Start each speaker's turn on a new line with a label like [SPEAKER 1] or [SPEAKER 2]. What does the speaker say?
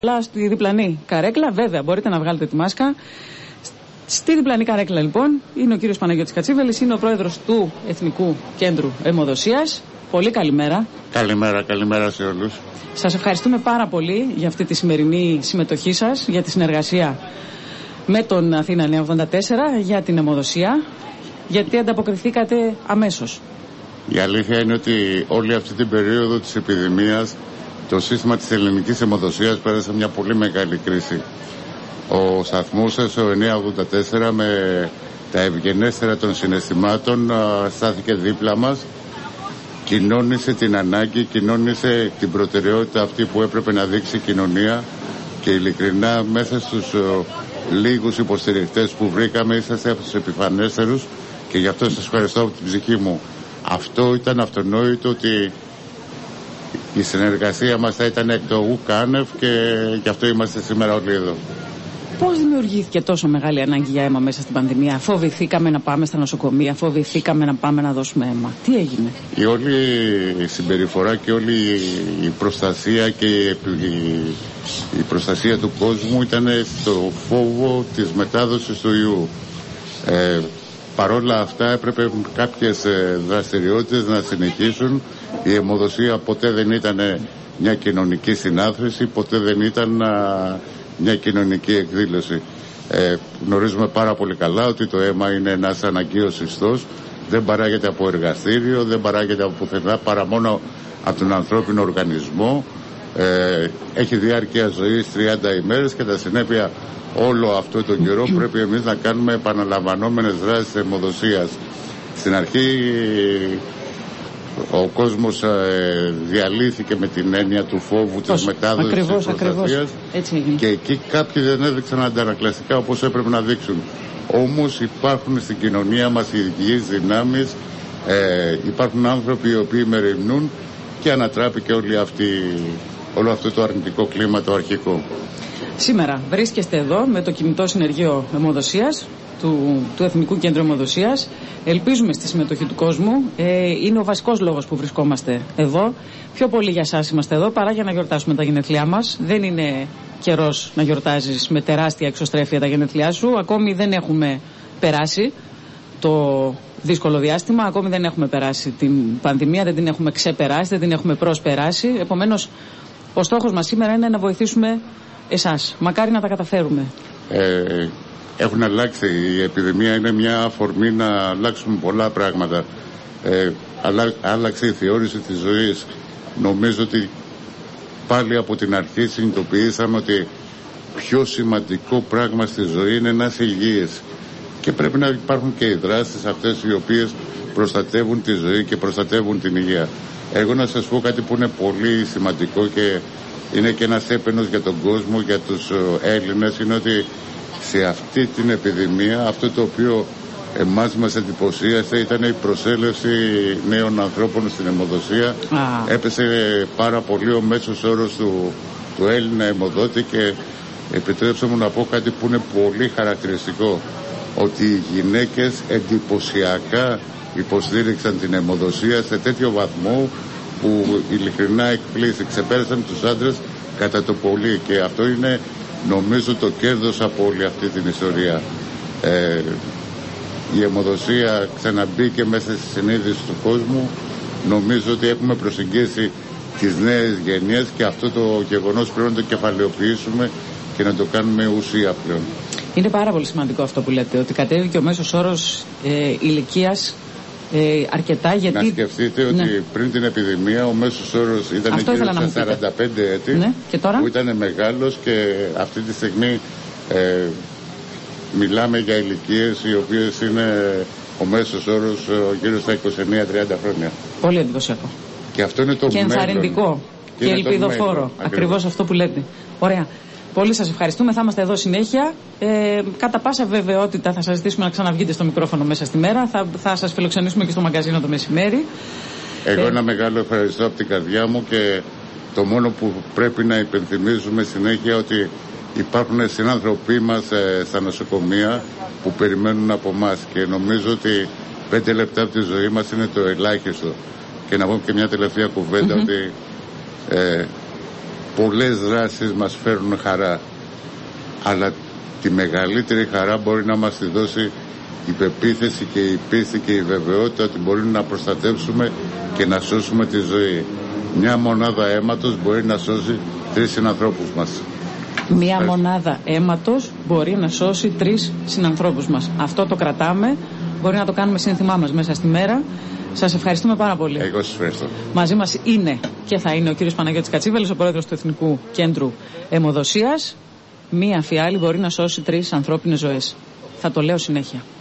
[SPEAKER 1] Στη διπλανή καρέκλα, βέβαια, μπορείτε να βγάλετε τη μάσκα. Στη διπλανή καρέκλα, λοιπόν, είναι ο κύριος Παναγιώτης Κατσίβελης, είναι ο πρόεδρος του Εθνικού Κέντρου Αιμοδοσίας. Πολύ καλημέρα.
[SPEAKER 2] Καλημέρα σε όλους.
[SPEAKER 1] Σας ευχαριστούμε πάρα πολύ για αυτή τη σημερινή συμμετοχή σας, για τη συνεργασία με τον Αθήνα 984, για την αιμοδοσία, γιατί ανταποκριθήκατε αμέσως.
[SPEAKER 2] Η αλήθεια είναι ότι όλη αυτή την περίοδο της επιδημίας το σύστημα της ελληνικής αιμοδοσίας πέρασε μια πολύ μεγάλη κρίση. Ο σταθμός σας, ο 984, με τα ευγενέστερα των συναισθημάτων στάθηκε δίπλα μας, κοινώνησε την ανάγκη, κοινώνησε την προτεραιότητα αυτή που έπρεπε να δείξει η κοινωνία και ειλικρινά μέσα στους λίγους υποστηρικτές που βρήκαμε είσαστε από τους επιφανέστερους και γι' αυτό σας ευχαριστώ από την ψυχή μου. Αυτό ήταν αυτονόητο, ότι η συνεργασία μας θα ήταν εκ το ουκ άνευ και γι' αυτό είμαστε σήμερα όλοι εδώ.
[SPEAKER 1] Πώς δημιουργήθηκε τόσο μεγάλη ανάγκη για αίμα μέσα στην πανδημία? Φοβηθήκαμε να πάμε στα νοσοκομεία, φοβηθήκαμε να πάμε να δώσουμε αίμα. Τι έγινε?
[SPEAKER 2] Η όλη συμπεριφορά και όλη η προστασία και η προστασία του κόσμου ήταν στο φόβο της μετάδοσης του ιού. Παρόλα αυτά έπρεπε κάποιες δραστηριότητες να συνεχίσουν. Η αιμοδοσία ποτέ δεν ήταν μια κοινωνική συνάθρηση, ποτέ δεν ήταν μια κοινωνική εκδήλωση. Γνωρίζουμε πάρα πολύ καλά ότι το αίμα είναι ένας αναγκαίος ιστός, δεν παράγεται από εργαστήριο, δεν παράγεται από πουθενά παρά μόνο από τον ανθρώπινο οργανισμό. Έχει διάρκεια ζωής 30 ημέρες και τα συνέπεια όλο αυτό τον καιρό πρέπει εμείς να κάνουμε επαναλαμβανόμενες δράσεις αιμοδοσίας. Στην αρχή ο κόσμος διαλύθηκε με την έννοια του φόβου της μετάδοσης της προστασίας και εκεί κάποιοι δεν έδειξαν αντανακλαστικά όπως έπρεπε να δείξουν. Όμως υπάρχουν στην κοινωνία μας υγιείς δυνάμεις, υπάρχουν άνθρωποι οι οποίοι μεριμνούν και ανατράπηκε όλο αυτό το αρνητικό κλίμα το αρχικό.
[SPEAKER 1] Σήμερα βρίσκεστε εδώ με το κινητό συνεργείο αιμοδοσίας του Εθνικού Κέντρου Αιμοδοσίας. Ελπίζουμε στη συμμετοχή του κόσμου. Είναι ο βασικός λόγος που βρισκόμαστε εδώ. Πιο πολύ για σας είμαστε εδώ παρά για να γιορτάσουμε τα γενέθλιά μας. Δεν είναι καιρός να γιορτάζεις με τεράστια εξωστρέφεια τα γενέθλιά σου. Ακόμη δεν έχουμε περάσει το δύσκολο διάστημα. Ακόμη δεν έχουμε περάσει την πανδημία. Δεν την έχουμε ξεπεράσει, δεν την έχουμε προσπεράσει. Επομένως, ο στόχος μας σήμερα είναι να βοηθήσουμε εσάς. Μακάρι να τα καταφέρουμε.
[SPEAKER 2] Έχουν αλλάξει. Η επιδημία είναι μια αφορμή να αλλάξουν πολλά πράγματα. Άλλαξε η θεώρηση της ζωής. Νομίζω ότι πάλι από την αρχή συνειδητοποιήσαμε ότι πιο σημαντικό πράγμα στη ζωή είναι να είσαι υγιής. Και πρέπει να υπάρχουν και οι δράσεις αυτές οι οποίες προστατεύουν τη ζωή και προστατεύουν την υγεία. Εγώ να σας πω κάτι που είναι πολύ σημαντικό και είναι και ένας έπαινος για τον κόσμο, για τους Έλληνες, είναι ότι σε αυτή την επιδημία αυτό το οποίο εμάς μας εντυπωσίασε ήταν η προσέλευση νέων ανθρώπων στην αιμοδοσία. Έπεσε πάρα πολύ ο μέσος όρος του Έλληνα αιμοδότη και επιτρέψτε μου να πω κάτι που είναι πολύ χαρακτηριστικό, ότι οι γυναίκες εντυπωσιακά υποστήριξαν την αιμοδοσία σε τέτοιο βαθμό που ειλικρινά εκπλήσει, ξεπέρασαν τους άντρες κατά το πολύ και αυτό είναι νομίζω το κέρδος από όλη αυτή την ιστορία. Η αιμοδοσία ξαναμπήκε μέσα στη συνείδηση του κόσμου. Νομίζω ότι έχουμε προσεγγίσει τις νέες γενιές και αυτό το γεγονός πρέπει να το κεφαλαιοποιήσουμε και να το κάνουμε ουσία πλέον.
[SPEAKER 1] Είναι πάρα πολύ σημαντικό αυτό που λέτε, ότι κατέβηκε ο μέσος όρος ηλικίας αρκετά, γιατί...
[SPEAKER 2] Να σκεφτείτε ότι πριν την επιδημία ο μέσος όρος ήταν γύρω στα 45 έτη,
[SPEAKER 1] και τώρα?
[SPEAKER 2] Που ήταν μεγάλος και αυτή τη στιγμή μιλάμε για ηλικίες οι οποίες είναι ο μέσος όρος γύρω στα 29-30 χρόνια.
[SPEAKER 1] Πολύ εντυπωσιακό.
[SPEAKER 2] Και αυτό είναι το
[SPEAKER 1] και ενθαρρυντικό και ελπιδοφόρο. Ακριβώς αυτό που λέτε. Ωραία. Πολύ σας ευχαριστούμε. Θα είμαστε εδώ συνέχεια. Κατά πάσα βεβαιότητα θα σας ζητήσουμε να ξαναβγείτε στο μικρόφωνο μέσα στη μέρα. Θα σας φιλοξενήσουμε και στο μαγκαζίνο το μεσημέρι.
[SPEAKER 2] Εγώ ένα μεγάλο ευχαριστώ από την καρδιά μου και το μόνο που πρέπει να υπενθυμίζουμε συνέχεια ότι υπάρχουν συνάνθρωποι μας στα νοσοκομεία που περιμένουν από εμάς και νομίζω ότι 5 λεπτά από τη ζωή μας είναι το ελάχιστο. Και να πω και μια τελευταία κουβέντα ότι πολλές δράσεις μας φέρνουν χαρά, αλλά τη μεγαλύτερη χαρά μπορεί να μας τη δώσει η πεποίθηση και η πίστη και η βεβαιότητα ότι μπορούμε να προστατεύσουμε και να σώσουμε τη ζωή. Μια μονάδα αίματος μπορεί να σώσει 3 συνανθρώπους μας.
[SPEAKER 1] Μια μονάδα αίματος μπορεί να σώσει 3 συνανθρώπους μας. Αυτό το κρατάμε, μπορεί να το κάνουμε σύνθημά μας μέσα στη μέρα. Σας ευχαριστούμε πάρα πολύ.
[SPEAKER 2] Εγώ σας ευχαριστώ.
[SPEAKER 1] Μαζί μας είναι και θα είναι ο κύριος Παναγιώτης Κατσίβελος, ο πρόεδρος του Εθνικού Κέντρου Αιμοδοσίας. Μία φιάλη μπορεί να σώσει 3 ανθρώπινες ζωές. Θα το λέω συνέχεια.